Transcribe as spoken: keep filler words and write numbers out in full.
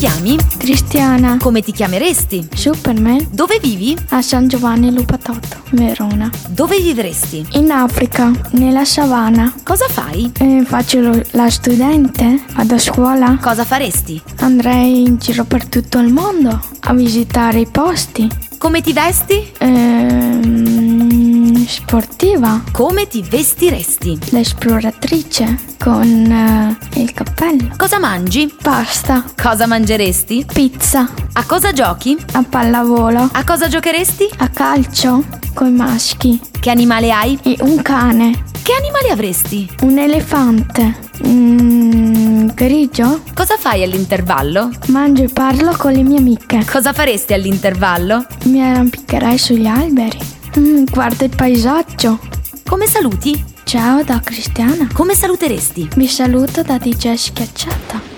chiami? Cristiana. Come ti chiameresti? Superman. Dove vivi? A San Giovanni Lupatotto, Verona. Dove vivresti? In Africa, nella savana. Cosa fai? Eh, faccio lo- la studente, vado a scuola. Cosa faresti? Andrei in giro per tutto il mondo a visitare i posti. Come ti vesti? Ehm, sportiva, Come ti vestiresti? l'esploratrice con eh, il cappello. Cosa mangi? Pasta, Cosa mangeresti? pizza, A cosa giochi? a pallavolo, A cosa giocheresti? a calcio coi maschi. Che animale hai? E un cane, Che animale avresti? un elefante, mm, grigio. Cosa fai all'intervallo? Mangio e parlo con le mie amiche. Cosa faresti all'intervallo? Mi arrampicherei sugli alberi. Mm, guarda il paesaggio. Come saluti? Ciao da Cristiana. Come saluteresti? Vi saluto da D J Schiacciata.